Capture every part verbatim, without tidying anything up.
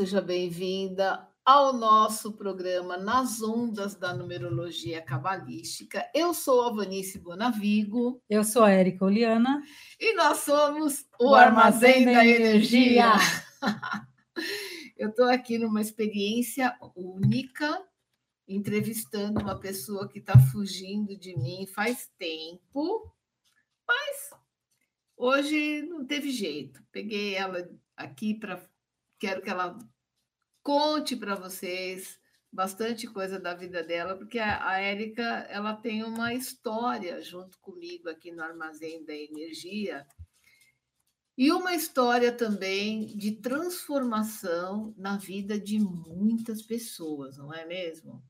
seja bem-vinda ao nosso programa Nas Ondas da Numerologia Cabalística. Eu sou a Vanice Bonavigo Eu sou a Érica Oliana. e nós somos o, o Armazém, Armazém da, da Energia. Energia. Eu estou aqui numa experiência única, entrevistando uma pessoa que está fugindo de mim faz tempo, mas hoje não teve jeito. Peguei ela aqui para... Quero que ela conte para vocês bastante coisa da vida dela, porque a, a Érica, ela tem uma história junto comigo aqui no Armazém da Energia, e uma história também de transformação na vida de muitas pessoas, não é mesmo?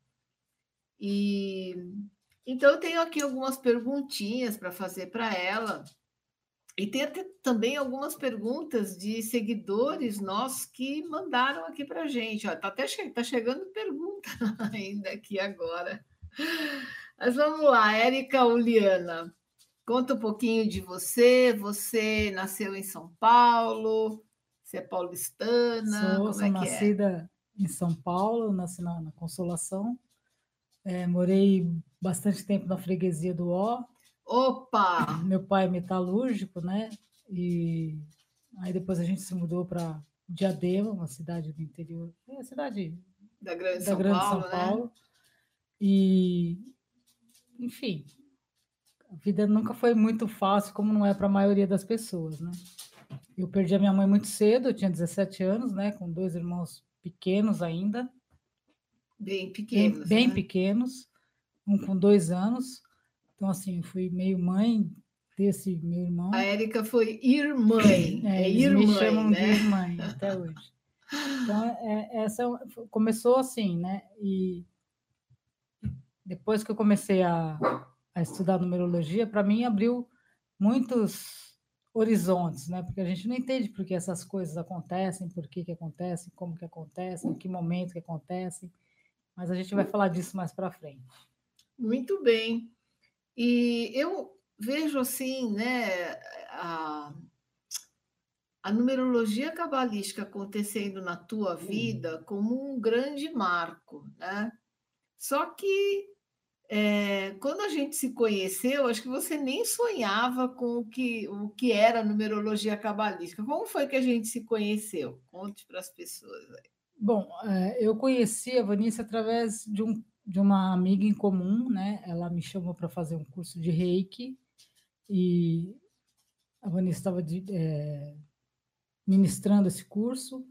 E então eu tenho aqui algumas perguntinhas para fazer para ela. E tem até também algumas perguntas de seguidores nossos que mandaram aqui para a gente. Está até che tá chegando pergunta ainda aqui agora. Mas vamos lá, Érica Uliana, conta um pouquinho de você. Você nasceu em São Paulo? Você é paulistana? Sou, Como sou é que é? nascida em São Paulo, nasci na, na Consolação. É, morei bastante tempo na freguesia do Ó. Opa! Meu pai é metalúrgico, né? E aí depois a gente se mudou para Diadema, uma cidade do interior, é a cidade Da Grande da São Grande São Paulo, Paulo. né? E, enfim, a vida nunca foi muito fácil, como não é para a maioria das pessoas, né? Eu perdi a minha mãe muito cedo, eu tinha dezessete anos, né? Com dois irmãos pequenos ainda. Bem Bem, pequenos, bem né? pequenos, um com dois anos. Então, assim, eu fui meio mãe desse meu irmão. A Érica foi irmã, É, é eles me irmã, chamam de né? irmã até hoje. Então, é, essa começou assim, né? E depois que eu comecei a, a estudar numerologia, para mim abriu muitos horizontes, né? Porque a gente não entende por que essas coisas acontecem, por que que acontecem, como que acontecem, em que momento que acontecem, mas a gente vai falar disso mais para frente. Muito bem. E eu vejo assim, né, a, a numerologia cabalística acontecendo na tua vida como um grande marco, né? Só que é, quando a gente se conheceu, acho que você nem sonhava com o que, o que era a numerologia cabalística. Como foi que a gente se conheceu? Conte para as pessoas aí. Bom, eu conheci a Vanice através de, um, de uma amiga em comum, né? Ela me chamou para fazer um curso de Reiki e a Vanice estava é, ministrando esse curso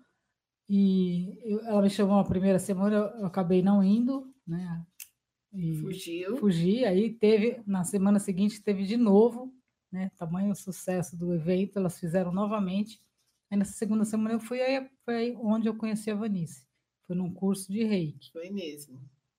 e eu, ela me chamou a primeira semana, eu, eu acabei não indo, né? E Fugiu. Fugi, aí teve, na semana seguinte teve de novo, né? Tamanho sucesso do evento, elas fizeram novamente. Aí nessa segunda semana eu fui, aí foi aí onde eu conheci a Vanice. Foi num curso de Reiki. Foi mesmo.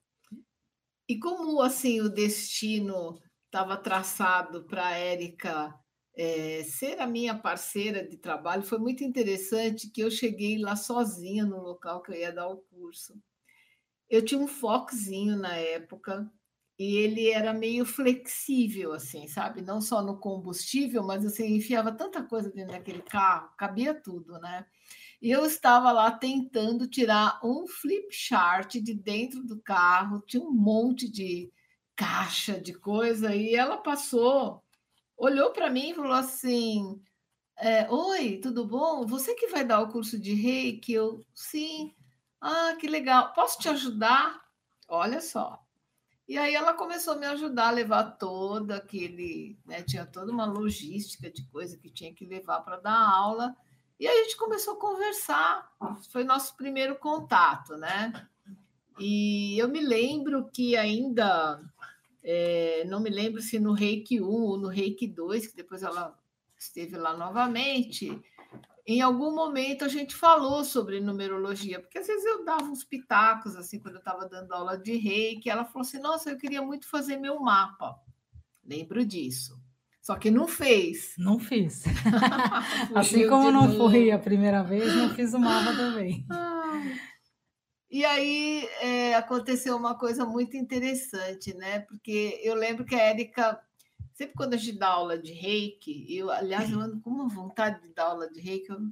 E como assim o destino estava traçado para a Érica é, ser a minha parceira de trabalho, foi muito interessante que eu cheguei lá sozinha no local que eu ia dar o curso. Eu tinha um Foxzinho na época e ele era meio flexível, assim, sabe? Não só no combustível, mas você assim, enfiava tanta coisa dentro daquele carro, cabia tudo, né? E eu estava lá tentando tirar um flip chart de dentro do carro, tinha um monte de caixa de coisa, e ela passou, olhou para mim e falou assim: é, oi, tudo bom? Você que vai dar o curso de Reiki? Eu, sim. Ah, que legal. Posso te ajudar? Olha só. E aí ela começou a me ajudar a levar todo aquele, né, tinha toda uma logística de coisa que tinha que levar para dar aula. E aí a gente começou a conversar. Foi nosso primeiro contato, né? E eu me lembro que ainda, é, não me lembro se no Reiki um ou no Reiki dois, que depois ela esteve lá novamente, em algum momento a gente falou sobre numerologia, porque às vezes eu dava uns pitacos, assim, quando eu estava dando aula de Reiki, ela falou assim, nossa, eu queria muito fazer meu mapa. Lembro disso. Só que não fez. Não fiz. Assim como não fui a primeira vez, não fiz o mapa também. Ai. E aí é, aconteceu uma coisa muito interessante, né? Porque eu lembro que a Érica, sempre quando a gente dá aula de Reiki, eu, aliás, eu ando com uma vontade de dar aula de Reiki, eu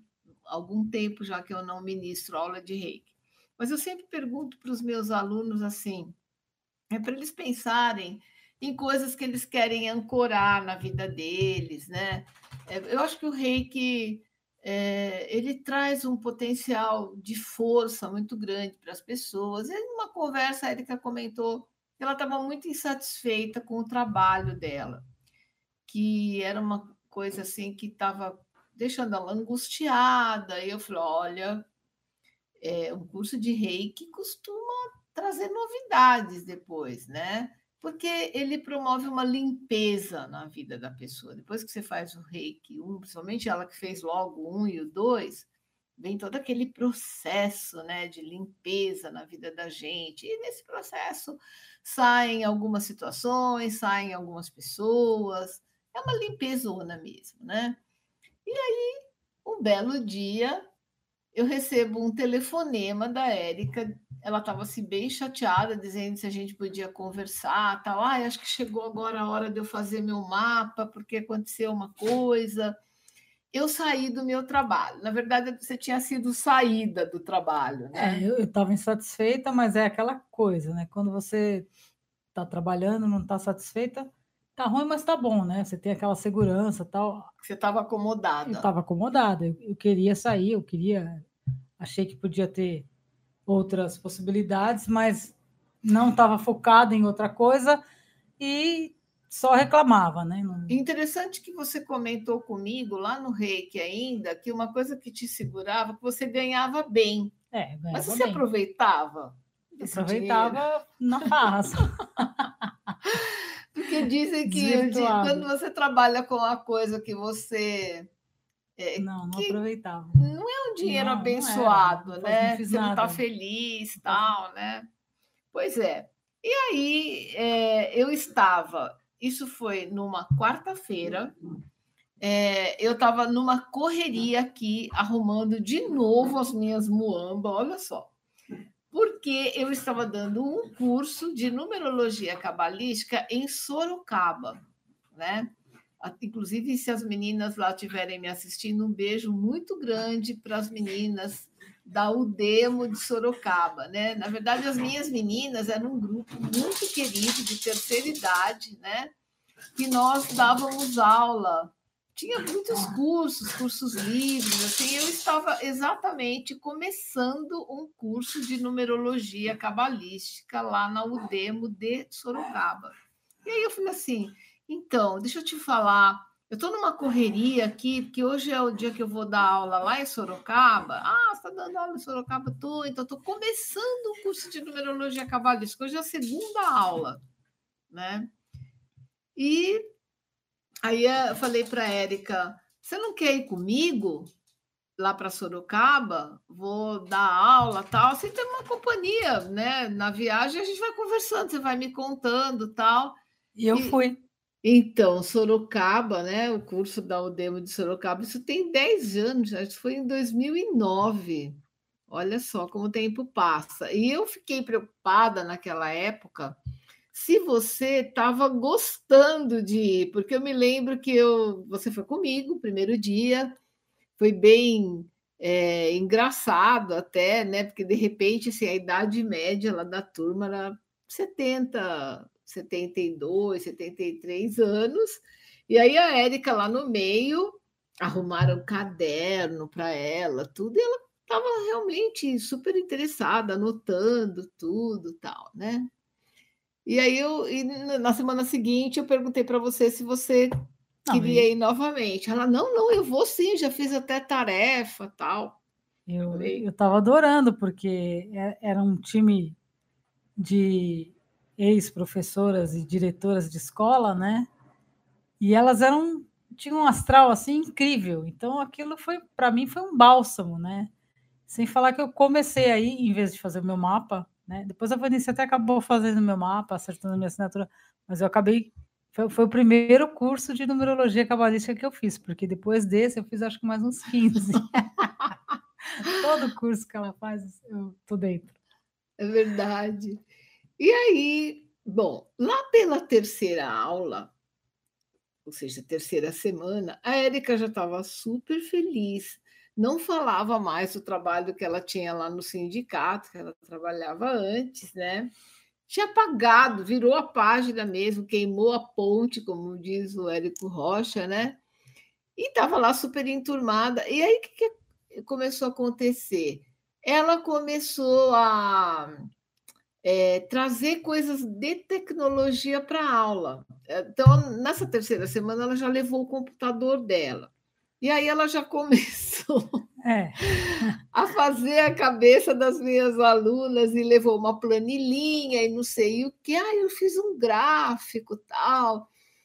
algum tempo já que eu não ministro aula de reiki. Mas eu sempre pergunto para os meus alunos assim, é para eles pensarem em coisas que eles querem ancorar na vida deles, né? É, eu acho que o reiki é, ele traz um potencial de força muito grande para as pessoas. E numa conversa, a Erika comentou que ela estava muito insatisfeita com o trabalho dela, que era uma coisa assim que estava deixando ela angustiada. E eu falei: olha, é, um curso de reiki costuma trazer novidades depois, né? Porque ele promove uma limpeza na vida da pessoa. Depois que você faz o reiki um, principalmente ela que fez logo o um e o dois, vem todo aquele processo, né, de limpeza na vida da gente. E nesse processo saem algumas situações, saem algumas pessoas. É uma limpezona mesmo, né? E aí, um belo dia, eu recebo um telefonema da Érica. Ela estava assim, bem chateada, dizendo se a gente podia conversar, tal. Ah, acho que chegou agora a hora de eu fazer meu mapa, porque aconteceu uma coisa. Eu saí do meu trabalho. Na verdade, você tinha sido saída do trabalho, É, né? eu estava insatisfeita, mas é aquela coisa, né? Quando você está trabalhando, não está satisfeita, tá ruim, mas tá bom, né? Você tem aquela segurança, tal. Você estava Eu acomodada. estava acomodada, eu, eu queria sair, eu queria, achei que podia ter outras possibilidades, mas não estava focada em outra coisa e só reclamava, né? Não... Interessante que você comentou comigo lá no Reiki ainda que uma coisa que te segurava, que você ganhava bem. É, Mas ganhava você bem. aproveitava esse dinheiro? Aproveitava na farra. Porque dizem que o di- quando Desvirtuado. você trabalha com a coisa que você. é, Não, não que aproveitava. não é um dinheiro Não, não era. Não, abençoado, faz- não né? fiz Você não está nada. feliz, tal, né? Pois é. E aí é, eu estava. Isso foi numa quarta-feira. É, eu estava numa correria aqui, arrumando de novo as minhas muambas, olha só. Porque eu estava dando um curso de numerologia cabalística em Sorocaba, né? Inclusive, se as meninas lá estiverem me assistindo, um beijo muito grande para as meninas da Udemo de Sorocaba, né? Na verdade, as minhas meninas eram um grupo muito querido de terceira idade, né? Que nós dávamos aula. Tinha muitos cursos, cursos livres, assim, eu estava exatamente começando um curso de numerologia cabalística lá na Udemo de Sorocaba. E aí eu falei assim, então, deixa eu te falar, eu estou numa correria aqui, porque hoje é o dia que eu vou dar aula lá em Sorocaba. Ah, você está dando aula em Sorocaba? Estou, então estou começando um curso de numerologia cabalística, hoje é a segunda aula, né? E aí eu falei para a Érica, você não quer ir comigo lá para Sorocaba? Vou dar aula, tal. Você tem uma companhia, né? Na viagem a gente vai conversando, você vai me contando, tal. E eu E fui. então, Sorocaba, né? O curso da Udemo de Sorocaba, isso tem dez anos, acho que foi em dois mil e nove. Olha só como o tempo passa. E eu fiquei preocupada naquela época se você estava gostando de ir, porque eu me lembro que eu, você foi comigo o primeiro dia, foi bem é, engraçado até, né? Porque de repente assim, a idade média lá da turma era setenta, setenta e dois, setenta e três anos, e aí a Érica lá no meio arrumaram um caderno para ela, tudo, e ela estava realmente super interessada, anotando tudo, tal, né? E aí eu, e na semana seguinte, eu perguntei para você se você Não, queria e ir novamente. Ela, não, não, eu vou sim, já fiz até tarefa, tal. eu Falei, eu estava adorando, porque é- era um time de ex-professoras e diretoras de escola, né? E elas eram tinham um astral assim incrível. Então aquilo foi para mim foi um bálsamo, né? Sem falar que eu comecei aí, em vez de fazer o meu mapa, né? Depois a Vanessa até acabou fazendo o meu mapa, acertando a minha assinatura, mas eu acabei foi, foi o primeiro curso de numerologia cabalística que eu fiz, porque depois desse eu fiz acho que mais uns quinze. Todo curso que ela faz, eu tô dentro. é verdade. E aí, bom, lá pela terceira aula, ou seja, terceira semana, a Érica já estava super feliz. não falava mais do trabalho que ela tinha lá no sindicato, que ela trabalhava antes, né? Tinha apagado, virou a página mesmo, queimou a ponte, como diz o Érico Rocha, né? E estava lá super enturmada. E aí, o que, que começou a acontecer? Ela começou a é, trazer coisas de tecnologia para a aula. Então, nessa terceira semana, ela já levou o computador dela. E aí ela já começou É. a fazer a cabeça das minhas alunas e levou uma planilhinha e não sei o que. Ah, eu fiz um gráfico tal.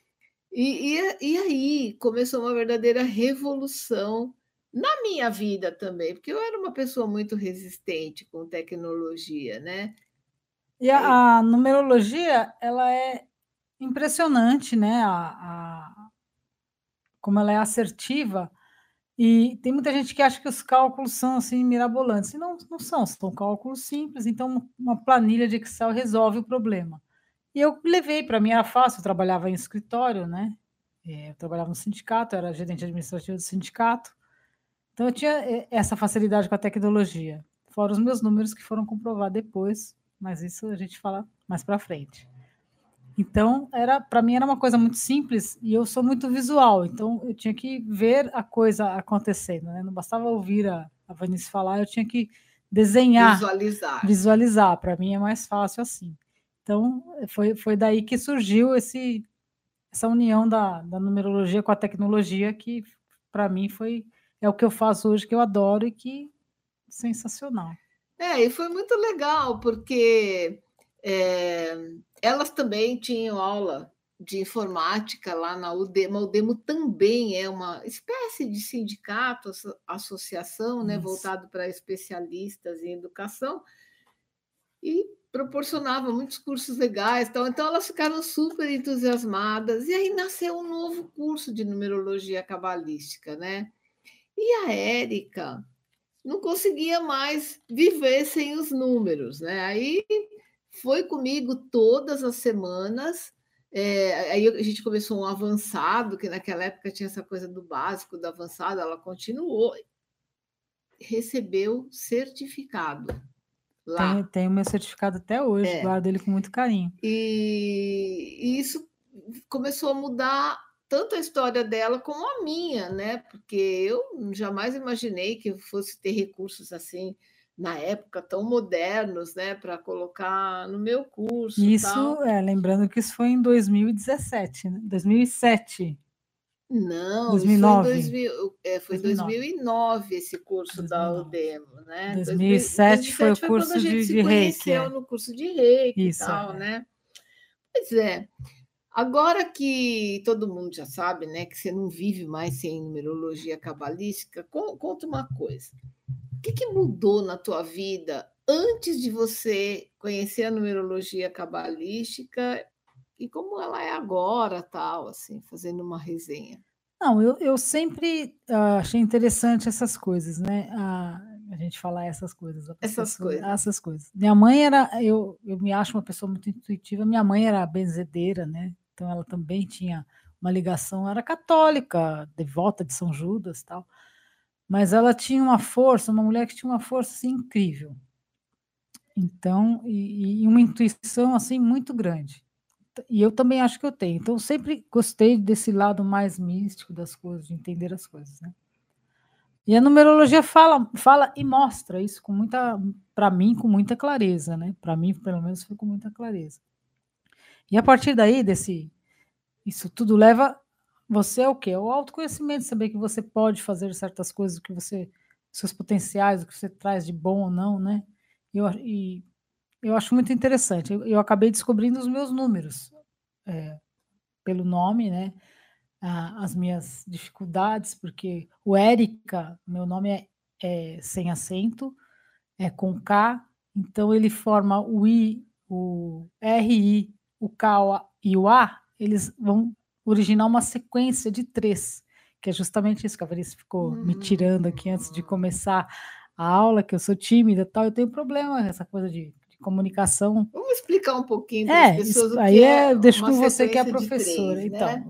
E, e, e aí começou uma verdadeira revolução na minha vida também, porque eu era uma pessoa muito resistente com tecnologia, né? E a, a numerologia, ela é impressionante, né? A, a, como ela é assertiva. E tem muita gente que acha que os cálculos são assim mirabolantes. E não, não são, são cálculos simples. Então, uma planilha de Excel resolve o problema. E eu levei, para mim era fácil, eu trabalhava em escritório, né? Eu trabalhava no sindicato, era gerente administrativo do sindicato. Então, eu tinha essa facilidade com a tecnologia. Fora os meus números que foram comprovar depois, mas isso a gente fala mais para frente. Então, era para mim era uma coisa muito simples e eu sou muito visual, então eu tinha que ver a coisa acontecendo, né? Não bastava ouvir a, a Vanice falar, eu tinha que desenhar, visualizar. Visualizar. Para mim é mais fácil assim. Então, foi, foi daí que surgiu esse, essa união da, da numerologia com a tecnologia, que para mim foi é o que eu faço hoje, que eu adoro e que sensacional. É, e foi muito legal, porque é, elas também tinham aula de informática lá na Udemo. A Udemo também é uma espécie de sindicato, associação, né, voltado para especialistas em educação, e proporcionava muitos cursos legais. Então, então elas ficaram super entusiasmadas, e aí nasceu um novo curso de numerologia cabalística, né? E a Érica não conseguia mais viver sem os números, né? Aí foi comigo todas as semanas. É, aí a gente começou um avançado, que naquela época tinha essa coisa do básico, do avançado, ela continuou, recebeu certificado lá. Tem, tem o meu certificado até hoje, é. Guardo ele com muito carinho. E, e isso começou a mudar tanto a história dela como a minha, né? Porque eu jamais imaginei que eu fosse ter recursos assim na época tão modernos, né, para colocar no meu curso. Isso, tal. É, lembrando que isso foi em dois mil e dezessete, né? dois mil e sete. Não, dois mil e nove. isso foi em dois mil, é, foi dois mil e nove esse curso dois mil e nove. Da Udemo, né? dois mil e sete foi o curso foi quando a gente de, se de conheceu reiki, é. no curso de reiki isso, e tal, é. né? Pois é. Agora que todo mundo já sabe, né, que você não vive mais sem numerologia cabalística, conta uma coisa. O que, que mudou na tua vida antes de você conhecer a numerologia cabalística e como ela é agora, tal, assim, fazendo uma resenha? Não, eu, eu sempre uh, achei interessante essas coisas, né? A, a gente falar essas coisas. Essas pessoas, coisas. Essas coisas. Minha mãe era, eu, eu me acho uma pessoa muito intuitiva, minha mãe era benzedeira, né? Então ela também tinha uma ligação, era católica, devota de São Judas, tal. Mas ela tinha uma força, uma mulher que tinha uma força assim, incrível. Então, e, e uma intuição assim muito grande. E eu também acho que eu tenho. Então, eu sempre gostei desse lado mais místico das coisas, de entender as coisas, né? E a numerologia fala, fala e mostra isso com muita, para mim, com muita clareza, né? Para mim, pelo menos, foi com muita clareza. E a partir daí, desse, isso tudo leva você ao quê? Ao autoconhecimento, saber que você pode fazer certas coisas, que você, seus potenciais, o que você traz de bom ou não, né? Eu, e eu acho muito interessante. Eu, eu acabei descobrindo os meus números, é, pelo nome, né? Ah, as minhas dificuldades, porque o Érica, meu nome é, é sem acento, é com K, então ele forma o I, o R I, o K o A, e o A, eles vão originar uma sequência de três, que é justamente isso que a Vanessa ficou hum. me tirando aqui antes de começar a aula, que eu sou tímida e tal, eu tenho problema essa coisa de, de comunicação. Vamos explicar um pouquinho para é, as pessoas isso, o aí que é, é deixo uma com você que é a sequência de professora, três, então. Né?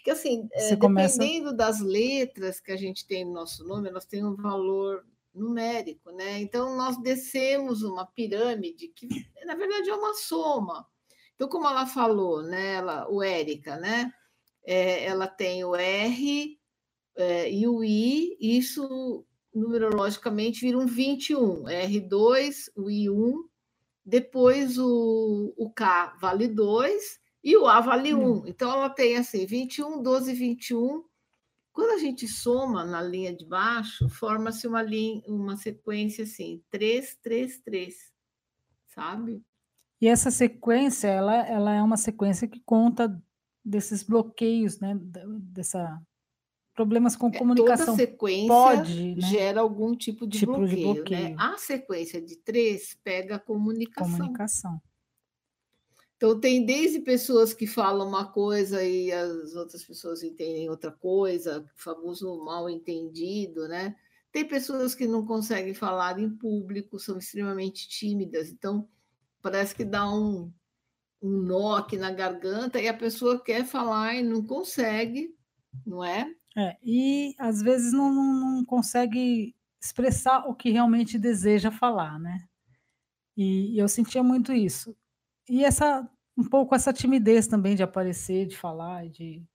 Que assim, Você é, começa... dependendo das letras que a gente tem no nosso nome, elas têm um valor numérico, né? Então, nós descemos uma pirâmide que, na verdade, é uma soma. Então, como ela falou, né? Ela, o Érica, né? É, ela tem o R é, e o I, isso numerologicamente vira um vinte e um. R dois, o I um, depois o, o K vale dois e o A vale um. Então, ela tem assim, vinte e um, doze, vinte e um. Quando a gente soma na linha de baixo, forma-se uma, linha, uma sequência assim, três, três, três, sabe? E essa sequência, ela, ela é uma sequência que conta desses bloqueios, né? Dessa problemas com É, toda comunicação. sequência Pode, né? gera algum tipo de Tipo de bloqueio, né? bloqueio. A sequência de três pega a comunicação. Comunicação. Então, tem desde pessoas que falam uma coisa e as outras pessoas entendem outra coisa, o famoso mal entendido, né? Tem pessoas que não conseguem falar em público, são extremamente tímidas, então parece que dá um, um nó aqui na garganta e a pessoa quer falar e não consegue, não é? É, e às vezes não, não, não consegue expressar o que realmente deseja falar, né? E, e eu sentia muito isso. E essa um pouco essa timidez também de aparecer, de falar, de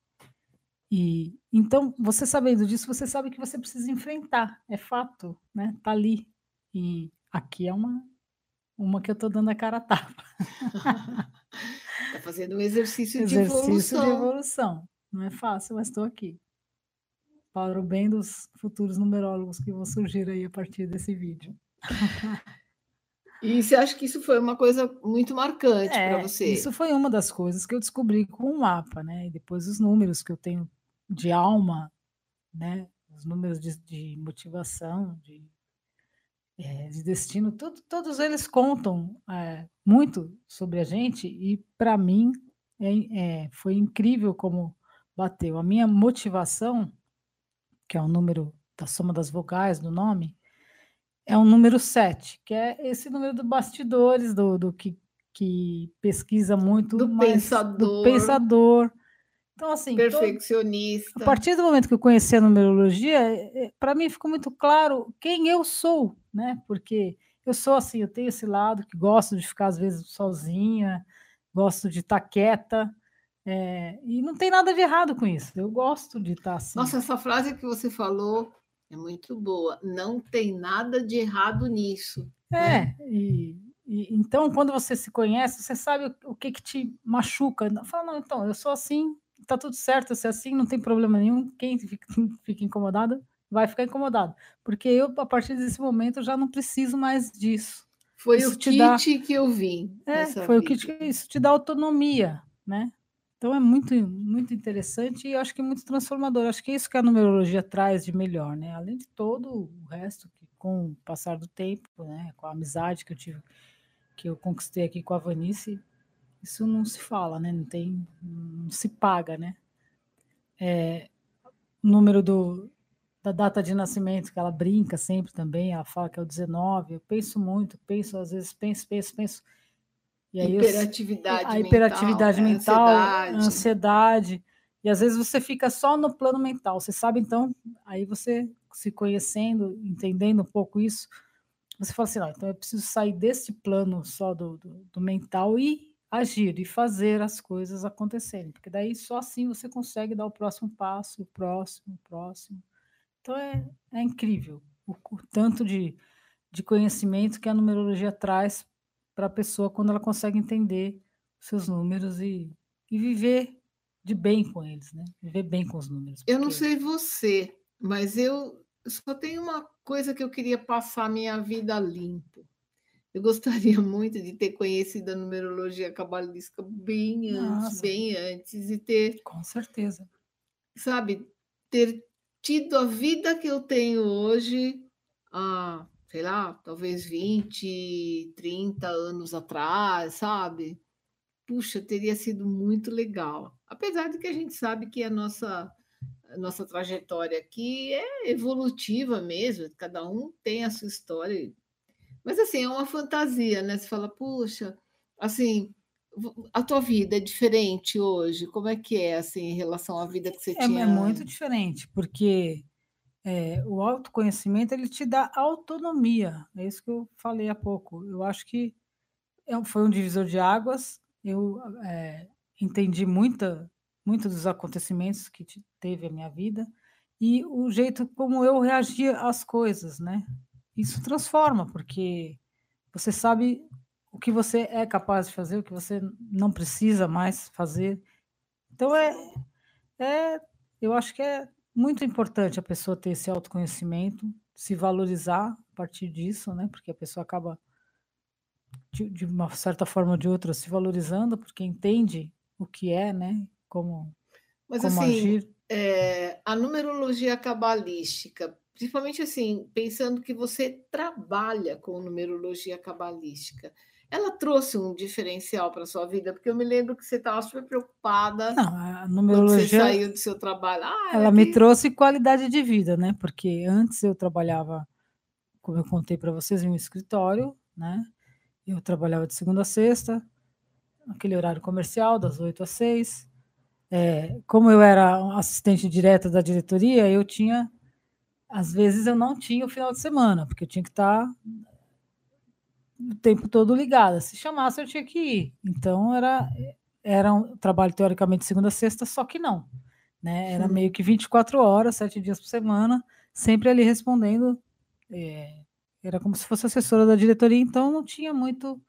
e então, você sabendo disso, você sabe que você precisa enfrentar, é fato, né, tá ali. E aqui é uma uma que eu tô dando a cara a tapa. Está fazendo um exercício de Exercício de evolução. evolução. Não é fácil, mas estou aqui. Para o bem dos futuros numerólogos que vão surgir aí a partir desse vídeo. E você acha que isso foi uma coisa muito marcante para É, isso você? foi uma das coisas que eu descobri com o mapa, né, e depois os números que eu tenho de alma, né, os números de de motivação, de, eh, de destino, tudo todos eles contam, eh, muito sobre a gente e para mim, é é foi incrível como bateu. A minha motivação, que é o número da soma das vogais do nome, é o número sete, que é esse número do bastidores, do do que que pesquisa muito, Do mas do pensador, pensador. Então, assim, to a perfeccionista. partir do momento que eu conheci a numerologia, eh, para mim ficou muito claro quem eu sou, né, porque eu sou assim, eu tenho esse lado que gosto de ficar às vezes sozinha, gosto de estar quieta, eh, e não tem nada de errado com isso, eu gosto de estar assim. Nossa, essa frase que você falou é muito boa. Não tem nada de errado nisso, né? É, e e então quando você se conhece, você sabe o o que que te machuca. Não, fala: "Não, então, eu sou assim, tá tudo certo eu ser assim, não tem problema nenhum, quem fica fica incomodado, vai ficar incomodado". Porque eu, a partir desse momento, eu já não preciso mais disso. Foi o Isso te dá kit que eu vim é, nessa foi o que vida. te isso te dá autonomia, né. Então é muito muito interessante e eu acho que muito transformador. Acho que é isso que a numerologia traz de melhor, né, além de todo o resto que com o passar do tempo, né, com a amizade que eu tive que eu conquistei aqui com a Vanice, isso não se fala, né, não tem não se paga, né. O número do da data de nascimento que ela brinca sempre também, ela fala que é o dezenove, eu penso muito, penso às vezes, penso, penso, penso, e aí eu s Hiperatividade a mental, hiperatividade né? mental, a Ansiedade. ansiedade, e às vezes você fica só no plano mental, você sabe então, aí você se conhecendo, entendendo um pouco isso, você fala assim: "Não, então eu preciso sair desse plano só do do do mental e agir, e fazer as coisas acontecerem", porque daí só assim você consegue dar o próximo passo, o próximo, o próximo. Então é é incrível o o tanto de de conhecimento que a numerologia traz para a pessoa quando ela consegue entender seus números e e viver de bem com eles, né, viver bem com os números, Eu não porque sei você, mas eu só tenho uma coisa que eu queria passar minha vida limpo. Eu gostaria muito de ter conhecido a numerologia cabalística bem antes, nossa, bem antes, e ter, com certeza. sabe, ter tido a vida que eu tenho hoje, há, sei lá, talvez vinte, trinta anos atrás, sabe? Puxa, teria sido muito legal. Apesar de que a gente sabe que a nossa, a nossa trajetória aqui é evolutiva mesmo, cada um tem a sua história. Mas assim, é uma fantasia, né? Você fala, puxa, assim, a tua vida é diferente hoje? Como é que é, assim, em relação à vida que você É, é tinha? muito diferente, porque é, o autoconhecimento ele te dá autonomia. É isso que eu falei há pouco. Eu acho que é um foi um divisor de águas. Eu, eh, entendi muita muito dos acontecimentos que te teve a minha vida e o jeito como eu reagia às coisas, né. Isso transforma, porque você sabe o que você é capaz de fazer, o que você não precisa mais fazer. Então é é eu acho que é muito importante a pessoa ter esse autoconhecimento, se valorizar a partir disso, né, porque a pessoa acaba de de uma certa forma ou de outra se valorizando, porque entende o que é, né, como Mas como assim, agir. eh, a numerologia cabalística, principalmente assim, pensando que você trabalha com numerologia cabalística, ela trouxe um diferencial para sua vida? Porque eu me lembro que você estava super preocupada Não, a quando você numerologia, saiu do seu trabalho. "Ah, ela ela me que". trouxe qualidade de vida, né, porque antes eu trabalhava, como eu contei para vocês, em um escritório, né, eu trabalhava de segunda a sexta, aquele horário comercial das oito às seis. Eh, como eu era um assistente direta da diretoria, eu tinha às vezes eu não tinha o final de semana, porque eu tinha que estar o tempo todo ligada, se chamasse eu tinha que ir. Então era era um trabalho teoricamente de segunda a sexta, só que não, né, era meio que vinte e quatro horas, sete dias por semana, sempre ali respondendo, eh, era como se fosse assessora da diretoria, então não tinha muito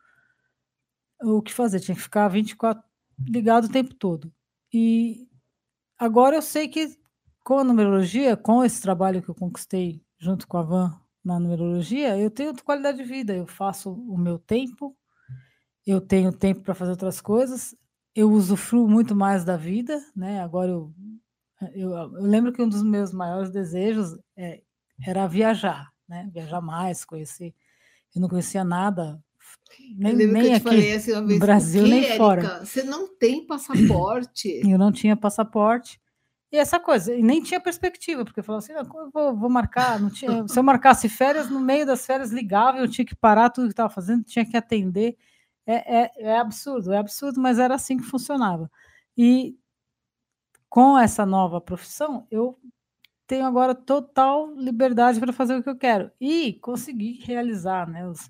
o que fazer, tinha que ficar vinte e quatro ligado o tempo todo. E agora eu sei que com a numerologia, com esse trabalho que eu conquistei junto com a Van na numerologia, eu tenho outra qualidade de vida, eu faço o meu tempo, eu tenho tempo para fazer outras coisas, eu usufruo muito mais da vida, né, agora eu eu eu lembro que um dos meus maiores desejos, eh, era viajar, né, viajar mais, conhecer. Eu não conhecia nada, Eu nem lembro que eu nem te falei aqui assim uma no vez: "O Brasil, quê, nem fora. Érica? Você não tem passaporte?". Eu não tinha passaporte. E essa coisa, e nem tinha perspectiva, porque eu falava assim: "Ah, como eu vou vou marcar?", não tinha, se eu marcasse férias, no meio das férias ligava, eu tinha que parar tudo que estava fazendo, tinha que atender. É é é absurdo, é absurdo, mas era assim que funcionava. E com essa nova profissão, eu tenho agora total liberdade para fazer o que eu quero e consegui realizar, né, os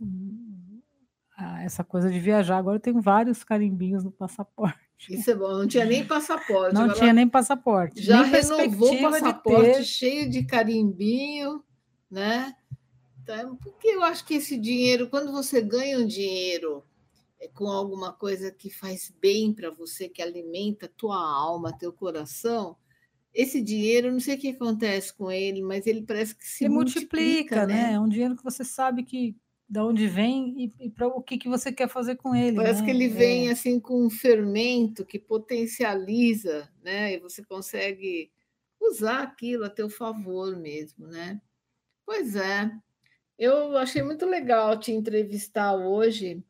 ah, essa coisa de viajar. Agora eu tenho vários carimbinhos no passaporte. Isso é bom, não tinha nem passaporte, Não tinha agora nem passaporte, já nem renovou o perspectiva de passaporte ter. cheio de carimbinho, né. Então, porque eu acho que esse dinheiro, quando você ganha um dinheiro, eh, com alguma coisa que faz bem para você, que alimenta tua alma, teu coração, esse dinheiro, não sei o que acontece com ele, mas ele parece que se Ele multiplica, multiplica, né, né. é um dinheiro que você sabe que da onde vem e e pra o que que você quer fazer com ele, Parece que né. ele vem, É, assim, com um fermento que potencializa, né, e você consegue usar aquilo a teu favor mesmo, né. Pois é, eu achei muito legal te entrevistar hoje,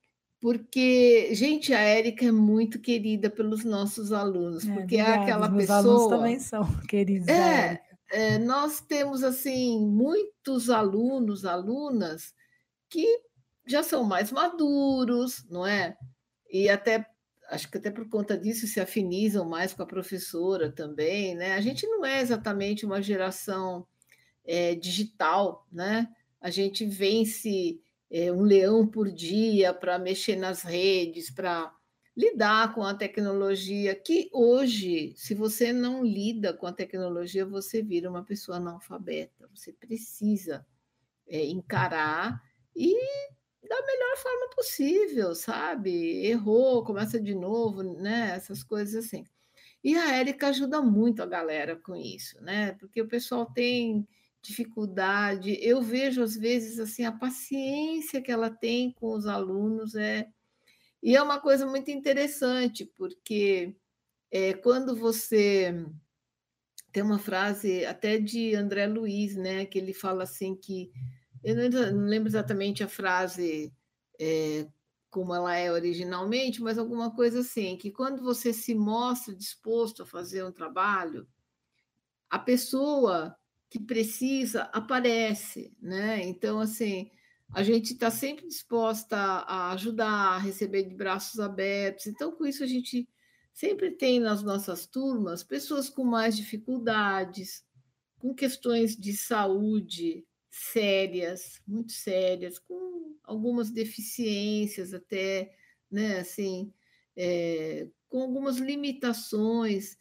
porque, gente, a Érica é muito querida pelos nossos alunos, é, porque é obrigada, aquela os meus alunos pessoa. também são queridos da É, Érica. eh, nós temos, assim, muitos alunos, alunas que já são mais maduros, não é? E até acho que até por conta disso se afinizam mais com a professora também, né. A gente não é exatamente uma geração, eh, digital, né. A gente vence, eh, um leão por dia para mexer nas redes, para lidar com a tecnologia, que hoje, se você não lida com a tecnologia, você vira uma pessoa analfabeta. Você precisa, eh, encarar e da melhor forma possível, sabe. Errou, começa de novo, né, essas coisas assim. E a Érica ajuda muito a galera com isso, né, porque o pessoal tem dificuldade. Eu vejo, às vezes, assim, a paciência que ela tem com os alunos é e é uma coisa muito interessante, porque, eh, quando você tem uma frase até de André Luiz, né, que ele fala assim que eu não não lembro exatamente a frase, eh, como ela é originalmente, mas alguma coisa assim, que quando você se mostra disposto a fazer um trabalho, a pessoa que precisa aparece, né. Então, assim, a gente está sempre disposta a ajudar, a receber de braços abertos. Então, com isso, a gente sempre tem nas nossas turmas pessoas com mais dificuldades, com questões de saúde sérias, muito sérias, com algumas deficiências até, né, assim, é, com algumas limitações.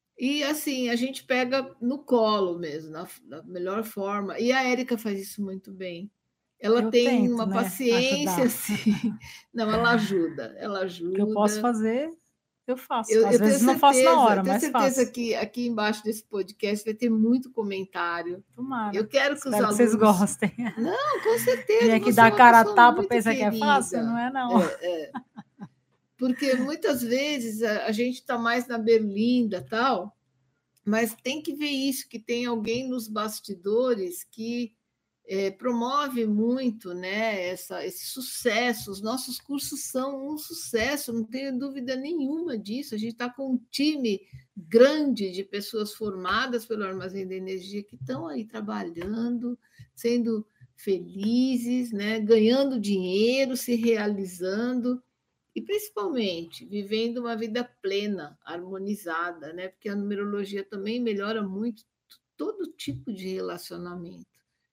E assim, a gente pega no colo mesmo, na, na melhor forma. E a Érica faz isso muito bem. Ela Eu tem tento, uma né, paciência, ajudar. assim. Não, ela ajuda, ela O que eu posso ajuda. fazer, eu faço. Eu, Às eu tenho vezes não faço na certeza, hora, eu tenho mas certeza faço. que aqui embaixo desse podcast vai ter muito comentário. Tomara. Eu quero que os Espero que vocês alunos. gostem. Não, com certeza. Vem aqui Você é dar uma cara a pessoa tapa, muito pensa que é fácil? Não querida. é, não. É, é. Porque muitas vezes a, a gente está mais na berlinda tal, mas tem que ver isso, que tem alguém nos bastidores que é, promove muito, né, essa, esse sucesso. Os nossos cursos são um sucesso, não tenho dúvida nenhuma disso. A gente está com um time grande de pessoas formadas pelo Armazém da Energia que estão aí trabalhando, sendo felizes, né, ganhando dinheiro, se realizando. E principalmente vivendo uma vida plena, harmonizada, né? Porque a numerologia também melhora muito todo tipo de relacionamento.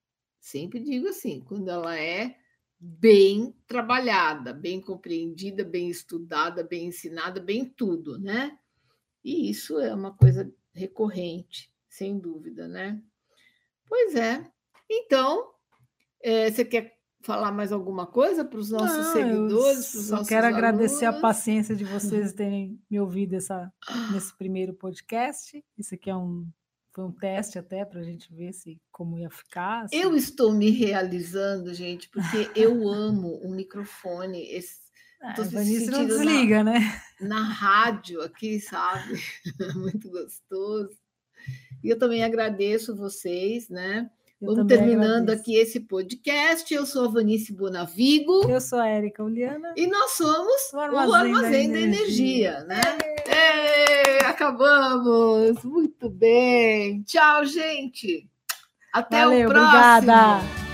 Sempre digo assim, quando ela é bem trabalhada, bem compreendida, bem estudada, bem ensinada, bem tudo, né? E isso é uma coisa recorrente, sem dúvida, né? Pois é. Então, é, você quer falar mais alguma coisa para os nossos Não, seguidores, para os só nossos quero agradecer a alunos? paciência de vocês terem me ouvido essa, nesse primeiro podcast. Isso aqui é um, foi um teste até para a gente ver se como ia ficar. Assim. Eu estou me realizando, gente, porque eu amo o microfone. Estou Ah, se Vanice não sentindo desliga, na, né? na rádio aqui, sabe? Muito gostoso. E eu também agradeço vocês, né? Eu Vamos também terminando agradeço. aqui esse podcast. Eu sou a Vanice Bonavigo. Eu sou a Érica Uliana. E nós somos o Armazém, o Armazém da da Energia, Energia, né? Ei, acabamos! Muito bem! Tchau, gente! Até Valeu, o próximo! Obrigada!